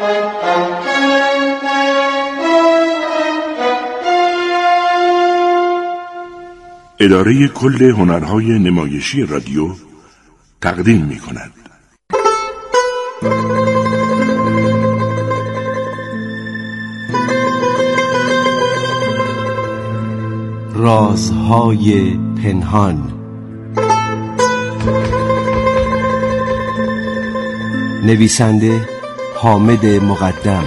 اداره کل هنرهای نمایشی رادیو تقدیم می کند. رازهای پنهان. نویسنده حامد مقدم.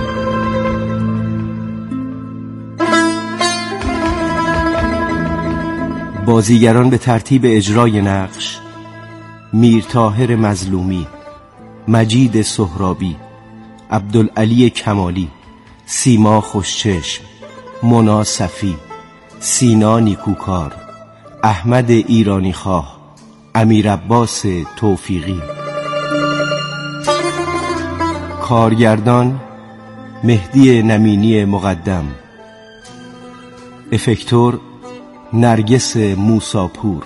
بازیگران به ترتیب اجرای نقش: میرطاهر مظلومی، مجید سهرابی، عبدالعلی کمالی، سیما خوشچشم، مونا صفی، سینا نیکوکار، احمد ایرانی خواه، امیر عباس توفیقی. کارگردان مهدی نمینی مقدم. افکتور نرگس موساپور.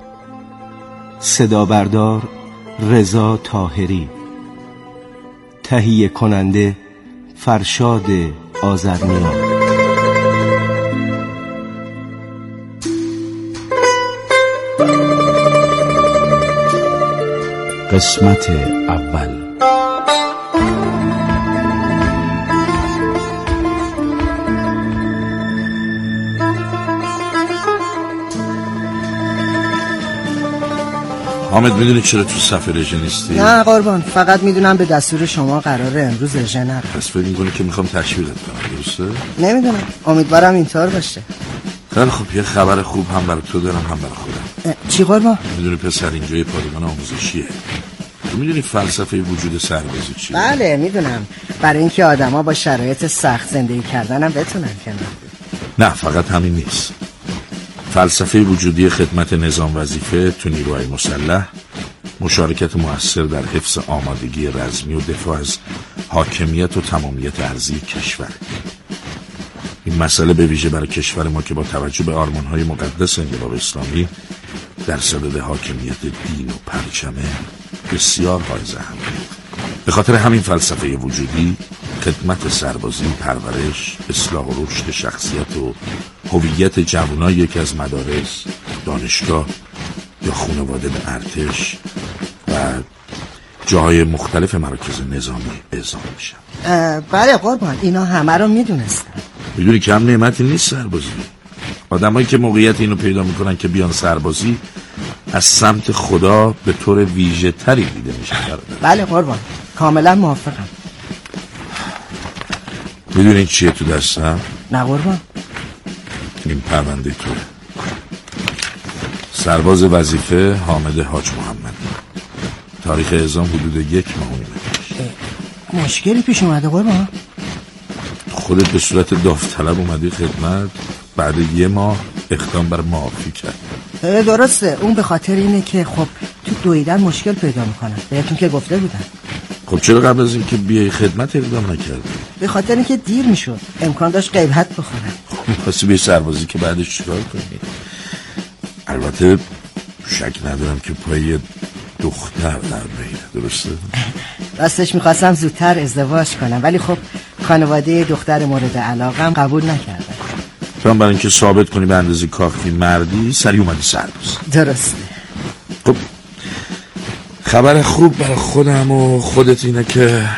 صدا بردار رضا طاهری. تهیه کننده فرشاد آذرنیا. قسمت اول. حامد میدونی چرا تو صف رژه نیستی؟ نه قربان، فقط میدونم به دستور شما قراره امروز رژه نرم. پس فکر میکنی که میخوام تشویقت کنم، درسته؟ نمیدونم، امیدوارم اینطور باشه. خیلی خب، یه خبر خوب هم برای تو دارم هم برای خودم. چی قربان؟ میدونی پسر اینجا یه پادگان آموزشیه. تو میدونی فلسفه وجود سربازی چیه؟ بله میدونم، برای اینکه آدما با شرایط سخت زندگی کردن هم بتونن کنار. نه فقط همین نیست. فلسفه وجودی خدمت نظام وظیفه تو نیروهای مسلح، مشارکت مؤثر در حفظ آمادگی رزمی و دفاع از حاکمیت و تمامیت ارضی کشور. این مسئله به ویژه برای کشور ما که با توجه به آرمان‌های مقدس انقلاب اسلامی در صدد حاکمیت دین و پرچمه بسیار حائز اهمیت. به خاطر همین فلسفه وجودی، خدمت سربازی، پرورش، اصلاح و رشد شخصیت و هویت جوانان یکی از مدارس، دانشگاه یا خانواده به ارتش و جاهای مختلف مراکز نظامی اعزام میشن. بله قربان، اینا همه رو میدونستم. میدونی کم نعمتی نیست سربازی. آدمایی که موقعیت اینو پیدا میکنن که بیان سربازی از سمت خدا به طور ویژه تری دیده میشن. بله قربان، کاملا موافقم. میدونی چیه تو دستم؟ نه قربان. این پرونده توه. سرباز وظیفه حامد حاج محمد. تاریخ اعزام حدود 1 ماه و نیم. مشکلی پیش اومده قربان؟ خودت به صورت داوطلب اومدی خدمت، بعد 1 ماه اقدام بر معافی کرد. درسته، اون به خاطر اینه که خب تو دویدن مشکل پیدا میکنن، بهتون که گفته بودن. خب چرا قبل از اینکه بیای خدمت اقدام نکردی؟ به خاطر اینکه دیر میشد، امکان داشت غیبت بخورن. خب واسه بیای سربازی که بعدش چیکار کنی؟ البته شک ندارم که پای دختر در بیره، درسته؟ راستش میخواستم زودتر ازدواج کنم، ولی خب خانواده دختر مورد علاقم قبول نکردن. تو هم برای اینکه ثابت کنی به اندازه کافی مردی، سریع اومدی سرباز. درسته. خب خبر خوب برای خودم و خودت اینه که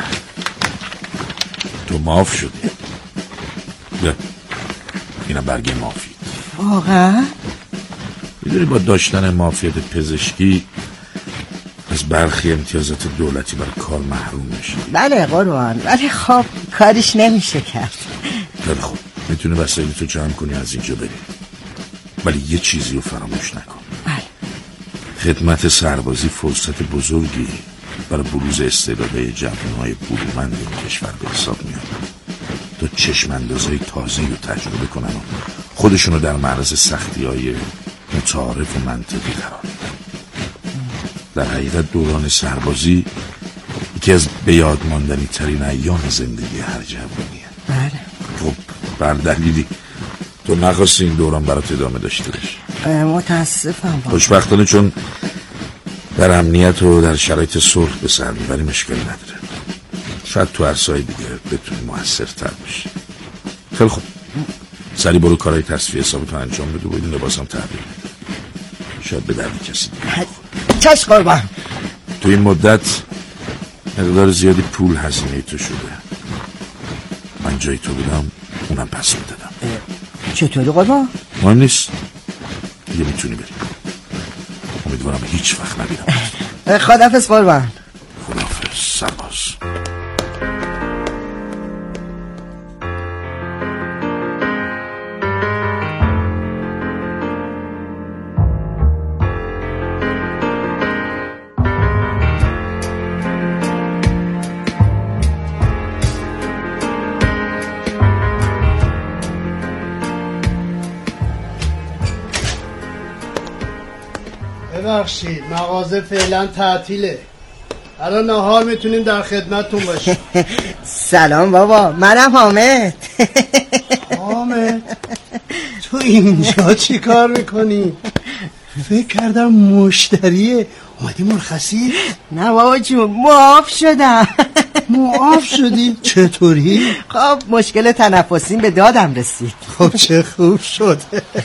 تو معاف شدی. بیا اینم برگه معافی. واقعا؟ میدونی با داشتن معافیت پزشکی از برخی امتیازات دولتی برای کار محروم میشه. بله قربان، ولی خب کارش نمیشه کرد. خیلی خوب، میتونی وسایل تو جمع کنی از اینجا بری، ولی یه چیزی رو فراموش نکن. بله. خدمت سربازی فرصت بزرگی برای بروز استعدادهای جوانهای برومند این کشور به حساب میاد. تا چشم اندازهای تازه‌ای رو تجربه کنن و خودشونو در معرض سختی‌های متعارف و منطقی قرار بدن. در حقیقت دوران سربازی یکی از به یاد ماندنی ترین ایام زندگی هر جوانیه. بله. خب بر دلیلی تو نخواستی این دوران برات ادامه داشته باشی. متاسفم. خوشبختانه چون در امنیت و در شرایط صلح به سر میبریم اشکالی نداره. شاید تو عرصه‌های دیگه بتونی موثرتر بشی. خیلی خوب، سری برو کارهای تصفیه حسابتو انجام بده و این لباسم تحویل بده. شاید به درد کسی دیگه. چش قربان. تو این مدت مقدار زیادی پول هزینه تو شده. من جای تو بودم اونم پس میدادم. چطوری قربان؟ مهم نیست، دیگه میتونی بری. امیدوارم هیچ وقت نبینم. خداحافظ قربان. خداحافظ سرباز. ببخشید مغازه فعلا تعطیله. الان نهار میتونیم در خدمتتون باشیم. سلام بابا، منم حامد. حامد تو اینجا چی کار میکنی؟ فکر کردم مشتریه. اومدی مرخصی؟ نه بابا جون، معاف شدم. معاف شدی؟ چطوری؟ خب مشکل تنفسیم به دادم رسید. خب چه خوب شد.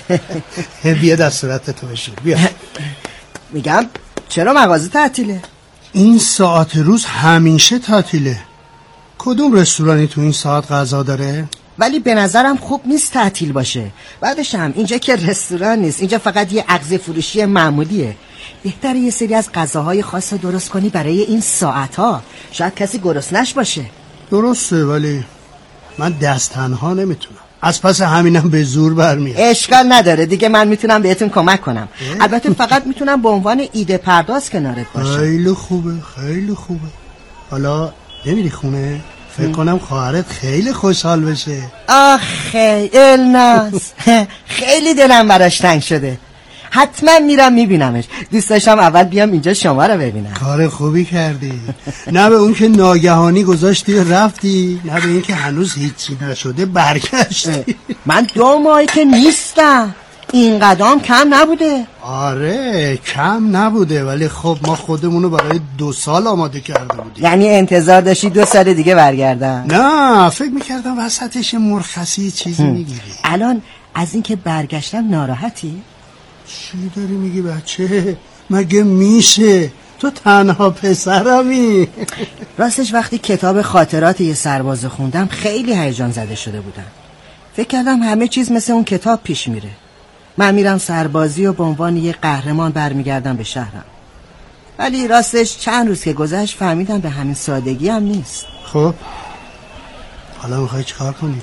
بیا دستورت تو بشور. بیا. میگم چرا مغازه تعطیله؟ این ساعت روز همیشه تعطیله. کدوم رستورانی تو این ساعت غذا داره؟ ولی به نظرم خوب نیست تعطیل باشه. بعدش هم اینجا که رستوران نیست، اینجا فقط یه اغذیه فروشی معمولیه. بهتره یه سری از غذاهای خاص درست کنی برای این ساعتها. شاید کسی گرسنش باشه. درسته، ولی من دست تنها نمیتونم. از پس همینم به زور برمیاد. اشکال نداره دیگه، من میتونم بهتون کمک کنم. البته فقط میتونم به عنوان ایده پرداز کنارت باشم. خیلی خوبه، خیلی خوبه. حالا نمیری خونه؟ فکر کنم خواهرت خیلی خوشحال بشه. آخه الناز، خیلی دلم براش تنگ شده. حتما میرم میبینمش. دوست داشتم اول بیام اینجا شما رو ببینم. کار خوبی کردی. نه به اون که ناگهانی گذاشتی و رفتی، نه به این که هنوز هیچی نشده برگشتی. من 2 ماهی که نیستم. این قدم کم نبوده. آره کم نبوده، ولی خب ما خودمونو برای 2 سال آماده کرده بودیم. یعنی انتظار داشتی 2 سال دیگه برگردم؟ نه فکر میکردم وسطش مرخصی چیزی میگیری. الان از این که برگشتم ناراحتی؟ چی داری میگی بچه؟ مگه میشه؟ تو تنها پسرمی. راستش وقتی کتاب خاطرات یه سرباز خوندم خیلی هیجان زده شده بودم. فکر کردم همه چیز مثل اون کتاب پیش میره. من میرم سربازی و به عنوان یه قهرمان برمیگردم به شهرم. ولی راستش چند روز که گذشت فهمیدم به همین سادگی هم نیست. خب حالا میخوای چیکار کنی؟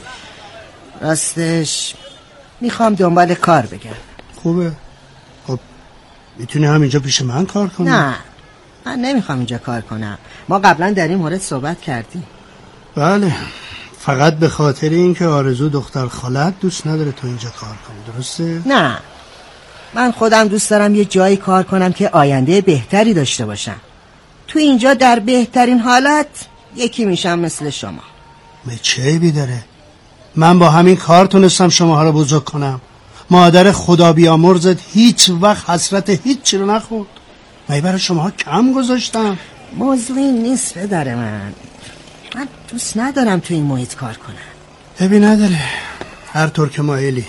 راستش میخوام دنبال کار بگردم. خوبه. خب میتونی همینجا پیش من کار کنی؟ نه من نمیخوام اینجا کار کنم. ما قبلا در این مورد صحبت کردیم. بله، فقط به خاطر اینکه آرزو دختر خالت دوست نداره تو اینجا کار کنی، درسته؟ نه، من خودم دوست دارم یه جایی کار کنم که آینده بهتری داشته باشم. تو اینجا در بهترین حالت یکی میشم مثل شما. چه عیبی داره؟ من با همین کار تونستم شماها رو بزرگ کنم. مادر خدا بیامرزت هیچ وقت حسرت هیچ رو نخورد. من برای شماها کم گذاشتم. موضوعی نیست پدر من دوست ندارم تو این محیط کار کنم. عیبی نداره، هر طور که مایلی.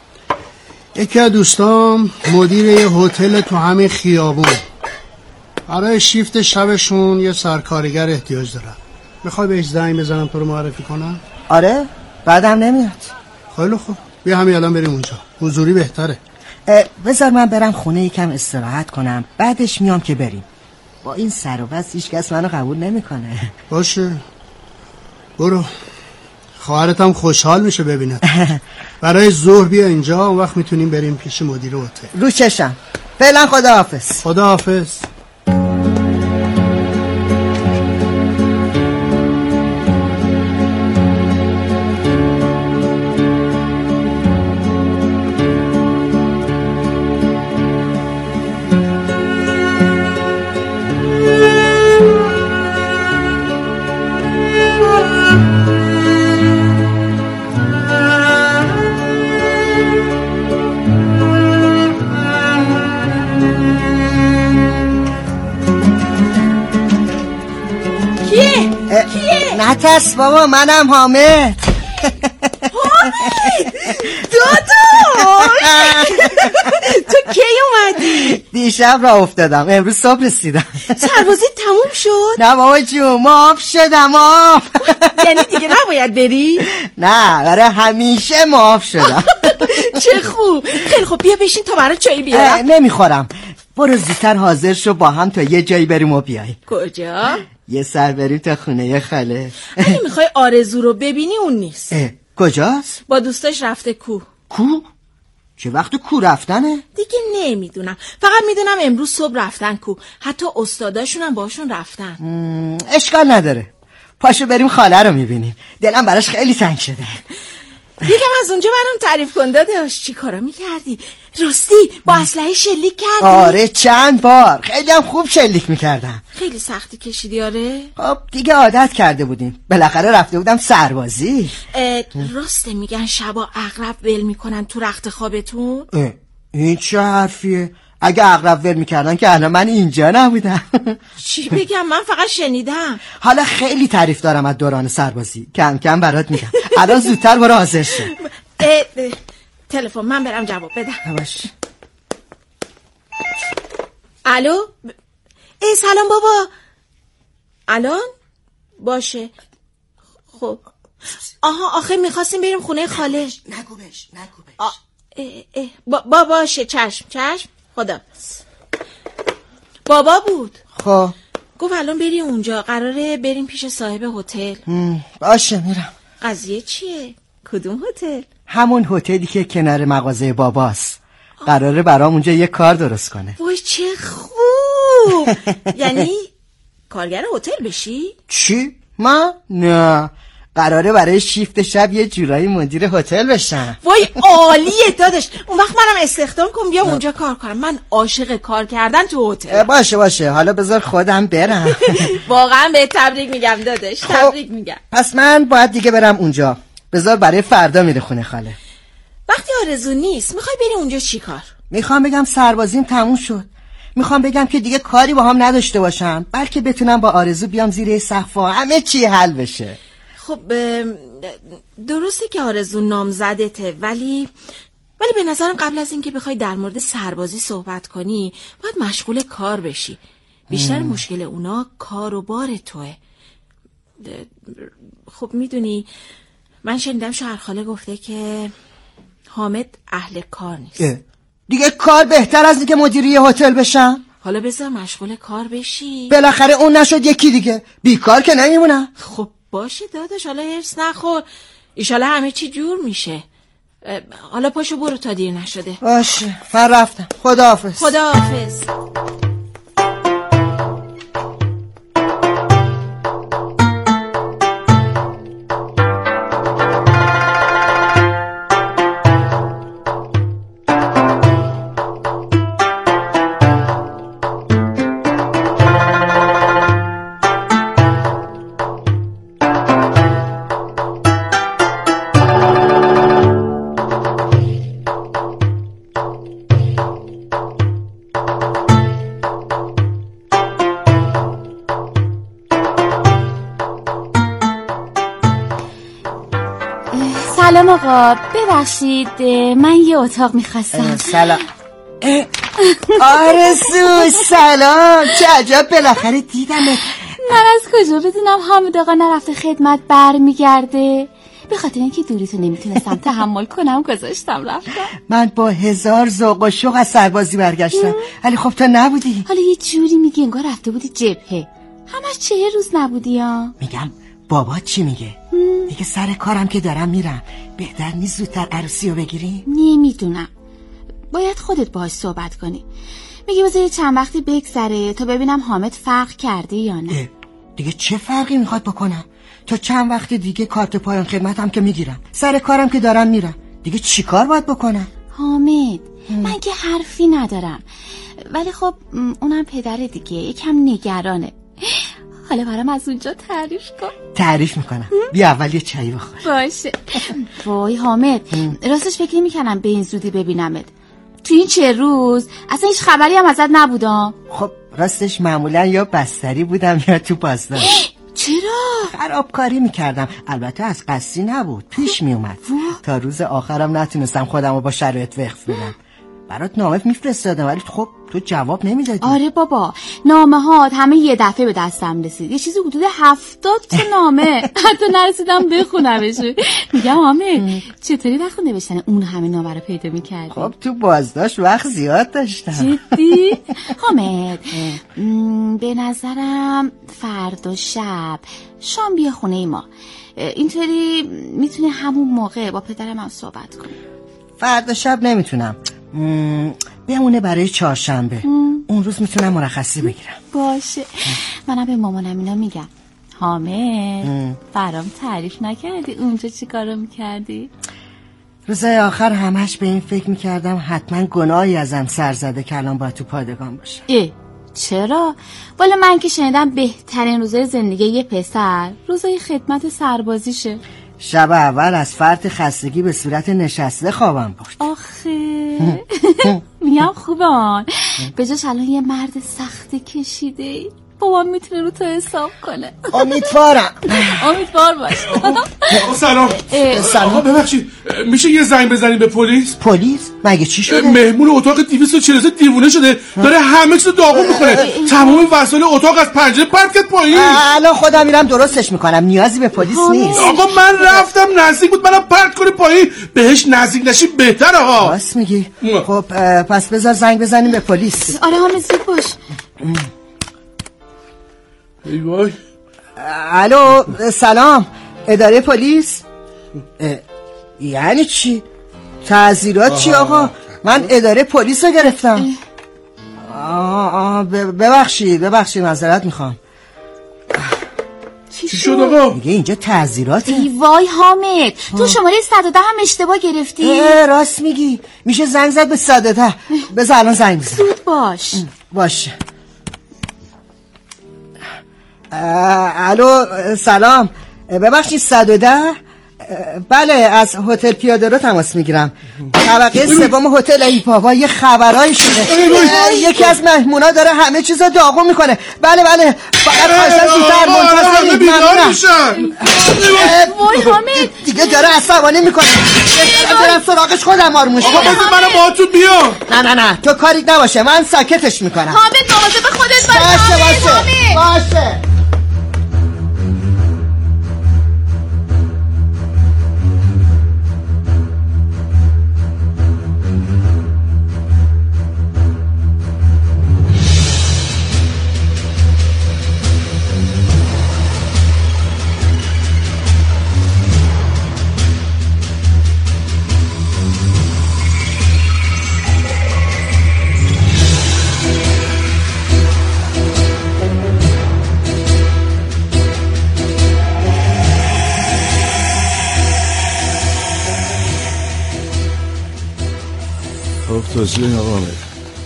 یکی از دوستام مدیر یه هتل تو همین خیابون. برای شیفت شبشون یه سرکارگر احتیاج دارن. میخوای بهش زنگ بزنم تو رو معرفی کنم؟ آره، بعدم نمیاد. خیلی خوب، بیا همین الان بریم اونجا، حضوری بهتره. بذار من برم خونه یکم استراحت کنم، بعدش میام که بریم. با این سر و وضع هیچ کس منو قبول نمیکنه. باشه برو، خواهرت هم خوشحال میشه ببینه. برای ظهر بیا اینجا، اون وقت میتونیم بریم پیش مدیر هتل. رو چشم. فعلا خداحافظ. خداحافظ. عطس بابا، منم حامد. داداش تو کی اومدی؟ دیشب راه افتادم، امروز صبح رسیدم. سربازی تموم شد؟ نه بابا جون، معاف شدم. معاف یعنی دیگه نباید بری؟ نه، برای همیشه معاف شدم. چه خوب. خیلی خوب، بیا بشین تا برای چایی بیارم. نمیخورم. برو زودتر حاضر شو با هم تا یه جایی بریم و بیاییم. کجا؟ یه سر بریم تا خونه خاله. اگه میخوای آرزو رو ببینی اون نیست. کجاست؟ با دوستاش رفته کو. کو؟ چه وقت کو رفتنه؟ دیگه نمیدونم، فقط میدونم امروز صبح رفتن کو. حتی استاداشون هم باشون رفتن. اشکال نداره، پاشو بریم خاله رو میبینیم. دلم براش خیلی تنگ شده. یکم از اونجا برام تعریف کن داداش. چی کارا میکردی؟ راستی با اسلحه شلیک کردی؟ آره چند بار، خیلی هم خوب شلیک میکردم. خیلی سختی کشیدی؟ آره خب دیگه عادت کرده بودیم، بالاخره رفته بودم سربازی. راسته میگن شبا عقرب ول میکنن تو رخت خوابتون؟ این چه حرفیه؟ اگه عقرب ول میکردن که الان من اینجا نبودم. چی بگم، من فقط شنیدم. حالا خیلی تعریف دارم از دوران سربازی، کم کم برات میگم. الان زودتر برو حاضر شو. تلفن، من برم جواب بدم. باش. الو؟ سلام بابا. الان؟ باشه. خب آخه میخواستیم بریم خونه خاله. نگو بش. باشه، چشم خدا. بابا بود. خب گفت الان بری اونجا، قراره بریم پیش صاحب هتل. باشه میرم. قضیه چیه؟ کدوم هتل؟ همون هتلی که کنار مغازه باباست. قراره برام اونجا یه کار درست کنه. وای چه خوب. یعنی کارگر هتل بشی؟ چی؟ من؟ نه، قراره برای شیفت شب یه جورایی مدیر هتل بشم. وای عالیه داداش. اون وقت منم استخدام کن بیام اونجا کار کنم. من عاشق کار کردن تو هتل. باشه حالا بذار خودم برم. واقعا به تبریک میگم داداش. تبریک میگم. پس من باید دیگه برم اونجا. بذار برای فردا میره خونه خاله. وقتی آرزو نیست میخوای بری اونجا چی کار؟ میخوام بگم سربازیم تموم شد. میخوام بگم که دیگه کاری با هم نداشته باشم، بلکه بتونم با آرزو بیام زیر سقف و همه چی حل بشه. خب درسته که آرزو نامزدته، ولی به نظرم قبل از اینکه بخوای در مورد سربازی صحبت کنی باید مشغول کار بشی. بیشتر مشکل اونا کار و بار توه. خب میدونی من شنیدم شوهرخاله گفته که حامد اهل کار نیست. دیگه کار بهتر از اینکه مدیری هتل بشم. حالا بذار مشغول کار بشی. بالاخره اون نشد یکی دیگه، بیکار که نمیمونم. خب باشه داداش، حالا هرس نخور، ایشالا همه چی جور میشه. حالا پاشو برو تا دیر نشده. باشه من رفتم. خداحافظ. خداحافظ. سلام آقا، ببخشید من یه اتاق میخواستم. سلام. آرزو سلام، چه عجب بالاخره دیدمت. من از کجا بدونم حامد آقا نرفته خدمت برمیگرده؟ به خاطر اینکه دوریتو نمیتونستم تحمل کنم گذاشتم رفتم. من با 1000 ذوق و شوق از سربازی برگشتم، ولی خب تو نبودی. حالا یه جوری میگی انگار رفته بودی جبهه. همش 4 روز نبودی ها. میگم بابا چی میگه؟ دیگه سر کارم که دارم میرم، بهتر نیست زودتر عروسی رو بگیری؟ نمیدونم، باید خودت باهاش صحبت کنی. میگه بذار چند وقتی بگذره تا ببینم حامد فرق کرده یا نه. دیگه چه فرقی میخواد بکنم؟ تا چند وقت دیگه کارت پایان خدمتم که میگیرم، سر کارم که دارم میرم، دیگه چی کار باید بکنم؟ حامد من که حرفی ندارم، ولی خب اونم پدر دیگه یکم نگرانه. حالا برام از اونجا تعریف کن. تعریف میکنم، بیا اول یه چایی بخور. باشه. وای حامد، راستش فکر نمی‌کردم به این زودی ببینمت. تو این 4 روز اصلا هیچ خبری هم ازت نبودم. خب راستش معمولا یا بستری بودم یا تو پاسدار. چرا؟ خرابکاری میکردم. البته از قصدی نبود، پیش میومد. تا روز آخرم نتونستم خودم رو با شرایط وقف بدم. برات نامه میفرستادم ولی خب تو جواب نمیدادی. آره بابا، نامه ها همه یه دفعه به دستم رسید. یه چیزی حدود 70 تا نامه. حتی نرسیدم بخونمش. میگم حامد چطوری وقت نوشتن اون همه نامه رو پیدا میکردی؟ خب تو بازداشت وقت زیاد داشتم. جدی؟ حامد به نظرم فردا شب شام بیا خونه ما. اینطوری میتونی همون موقع با پدرم هم صحبت کنی. فردا شب نمیتونم، بمونه برای چهارشنبه. اون روز میتونم مرخصی بگیرم. باشه، منم به مامانم اینا میگم. حامد برام تعریف نکردی اونجا چی کارو میکردی؟ روزای آخر همش به این فکر میکردم حتما گناهی ازم سر زده که الان باید تو پادگان باشه. چرا؟ والا من که شنیدم بهترین روزای زندگی یه پسر روزای خدمت سربازیشه. شب اول از فرط خستگی به صورت نشسته خوابم برد. آخه میام خوبان به جاش الان یه مرد سخت کشیده. بابا میتونه رو تو حساب کنه. امیدوارم. امیدوار باش. سلام. سلام. ببخشید میشه یه زنگ بزنیم به پلیس؟ پلیس؟ مگه چی شده؟ مهمون اتاق 243 دیوونه شده، داره همه چیزو داغون میکنه. تمام وسایل اتاق از پنجره پرت کرد پایین. الان خودم میرم درستش میکنم، نیازی به پلیس نیست. آقا من رفتم نزدیک بود منم پرت کنه پایین. بهش نزدیک نشی بهتره ها. راست میگی. خب پس بذار زنگ بزنیم به پلیس. آره همه زود باش. ای وای. الو سلام، اداره پلیس؟ یعنی چی؟ تعزیرات چی آقا؟ من اداره پلیس رو گرفتم. ببخشید معذرت میخوام. چی شد آقا؟ میگه اینجا تعزیراته. ای وای حامد، تو شماره 110 هم اشتباه گرفتی. راست میگی، میشه زنگ زد به 110. بذار الان زنگ بزن. زود باش. باشه. الو سلام، ببخشید 110؟ بله از هتل پیاده رو تماس میگیرم. طبقه سوم هتل ایپاوا یه خبرایی شده. یکی از مهمونا داره همه چیزو داغون میکنه. بله فقط خواستم زودتر منتظرید. ممنونم. وای حامد دیگه داره عصبانی میکنه. برم سراغش خودم آرومش کنم. منو باهاتون بیام. نه تو کاری نباشه، من ساکتش میکنم. حامد مواظب خودت باشه. توضیح آقا امید،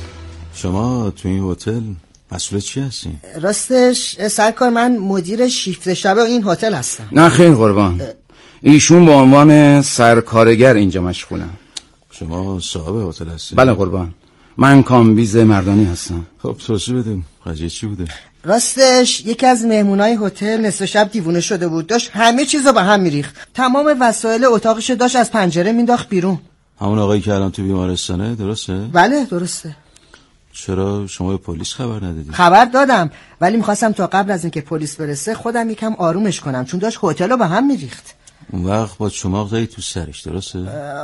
شما تو این هتل مسئول چی هستین؟ راستش سرکار من مدیر شیفت شب این هتل هستم. نه خیر قربان، ایشون به عنوان سرکارگر اینجا مشغولن. شما صاحب هتل هستین؟ بله قربان، من کامبیز مردانی هستم. خب توضیح بدیم قضیه چی بوده؟ راستش یکی از مهمونای هتل نصف شب دیوونه شده بود، داشت همه چیزو به هم میریخت. تمام وسایل اتاقش داشت از پنجره مینداخت بیرون. همون آقایی که الان تو بیمارستانه درسته؟ بله درسته. چرا شما به پلیس خبر ندادید؟ خبر دادم ولی میخواستم تا قبل از اینکه پلیس برسه خودم یکم آرومش کنم، چون داشت هتل رو به هم میریخت. اون وقت با چماق زدی تو سرش درسته؟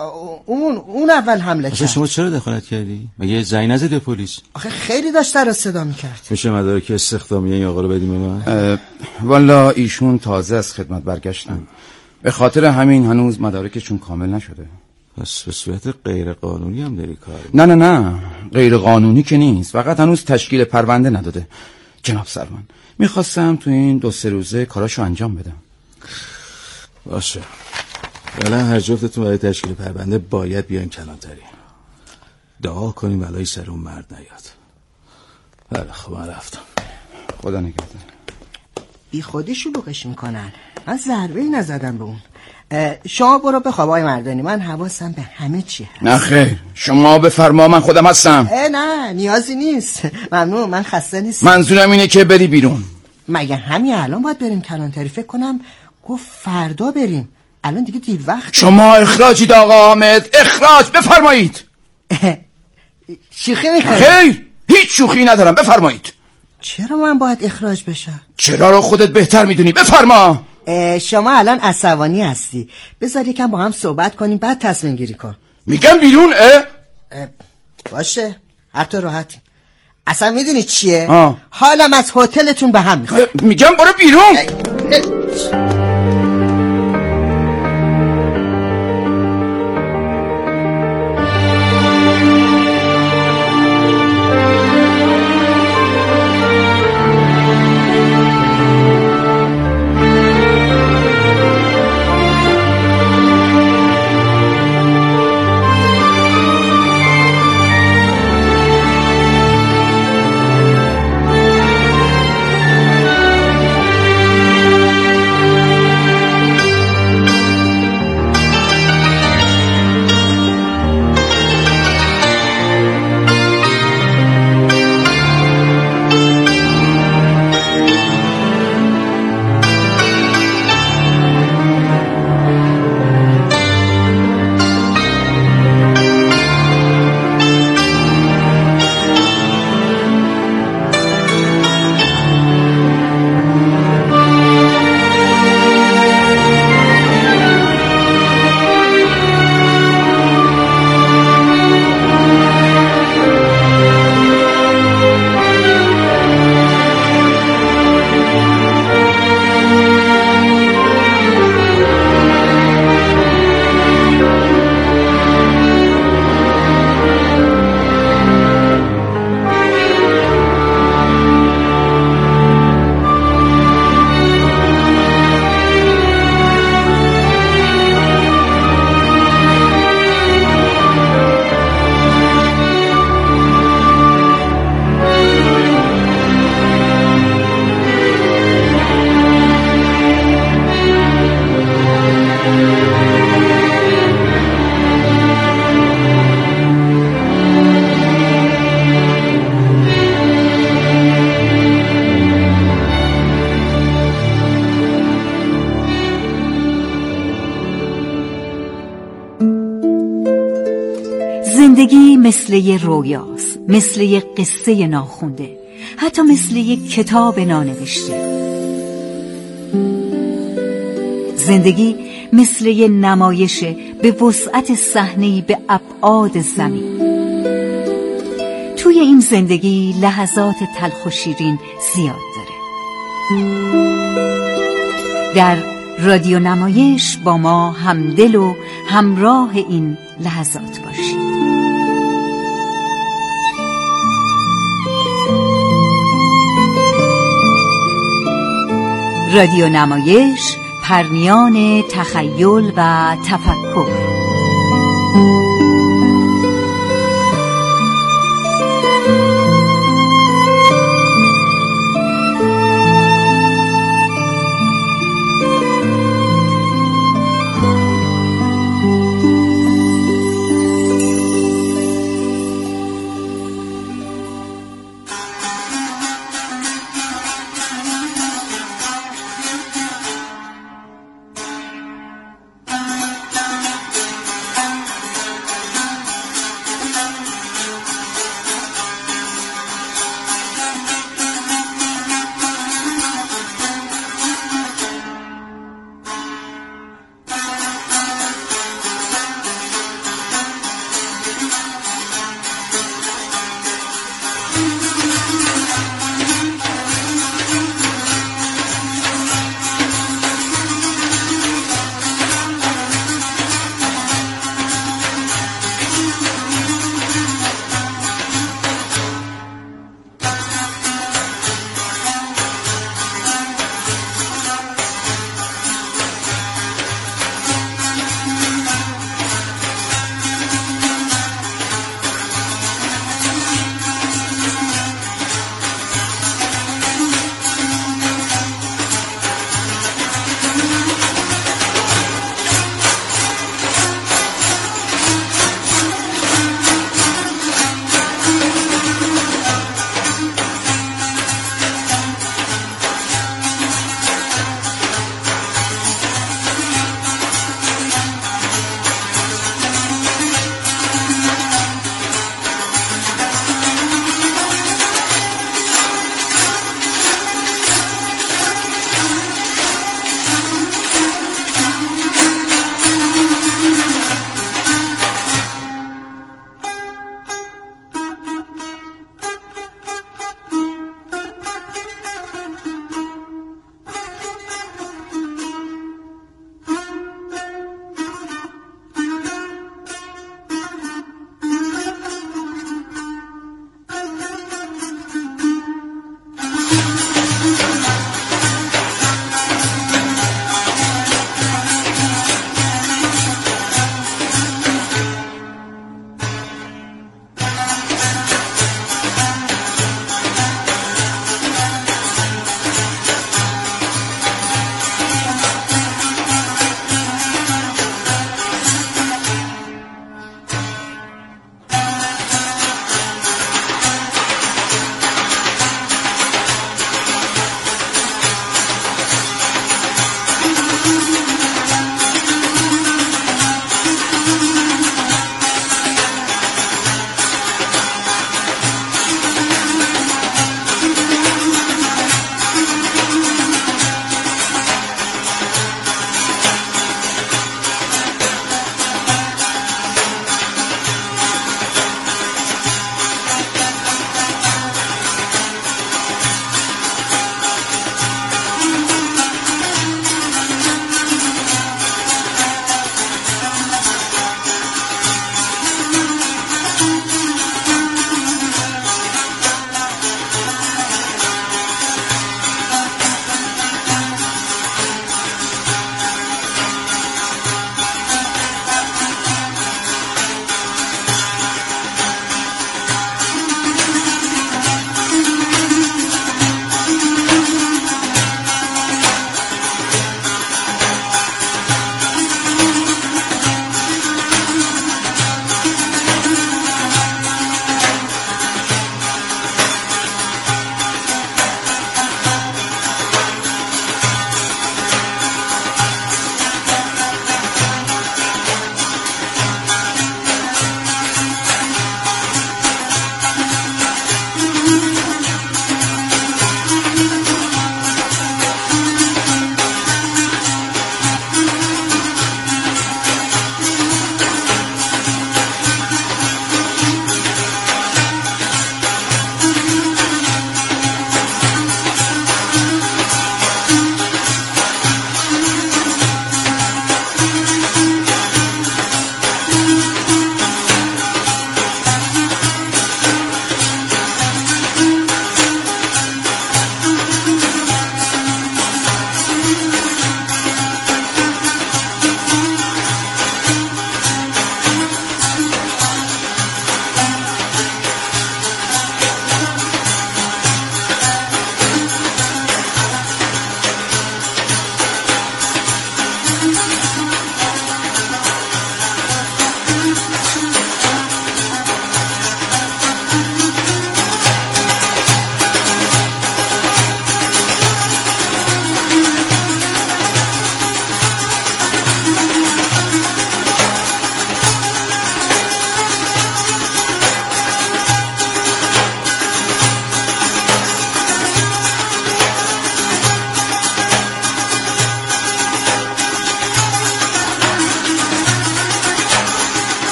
اون اول حمله کرد. شما چرا دخالت کردی؟ مگه زنگ نزدی به پلیس؟ آخه خیلی داشت در صدا میکرد. میشه مدارک استخدامیه این آقا رو بدیم به من؟ والا ایشون تازه از خدمت برگشتن، به خاطر همین هنوز مدارکشون کامل نشده. پس به صورت غیر قانونی هم داری کار؟ نه غیر قانونی که نیست، فقط هنوز تشکیل پرونده نداده. جناب سروان، میخواستم تو این 2-3 روزه کاراشو انجام بدم. باشه، فعلا هر جفتتون برای تشکیل پرونده باید بیان کلانتری. دعا کنیم بلایی سر اون مرد نیاد. بله خب من رفتم. خدا نگهدار. بی خودی شلوغش میکنن، من ضربه‌ای نزدم به اون. شما برو بخواب آقای مردانی، من حواسم به همه چی هست. نه خیر، شما بفرما، من خودم هستم. نه نیازی نیست، ممنون، من خسته نیستم. منظورم اینه که بری بیرون. مگه همین الان باید بریم کلانتری؟ فکر کنم گفت فردا بریم. الان دیگه دیر وقت. شما اخراجید آقا حامد، اخراج. بفرمایید. شوخی میکنی؟ خیر، هیچ شوخی ندارم، بفرمایید. چرا من باید اخراج بشم؟ چرا رو خودت بهتر میدونی، بفرما. شما الان عصبانی هستی، بذار یکم با هم صحبت کنیم بعد تصمیم گیری کن. میگم بیرون. باشه، هر تو راحتی. اصلا میدونی چیه؟ حالم از هتلتون به هم میخواد. میگم برو بیرون. زندگی مثل یه رویاست، مثل یه قصه ناخونده، حتی مثل یه کتاب نانوشته. زندگی مثل یه نمایشه به وسعت صحنه‌ای به ابعاد زمین. توی این زندگی لحظات تلخ و شیرین زیاد داره. در رادیو نمایش با ما همدل و همراه این لحظات باشید. رادیو نمایش، پرمیان تخیل و تفکر.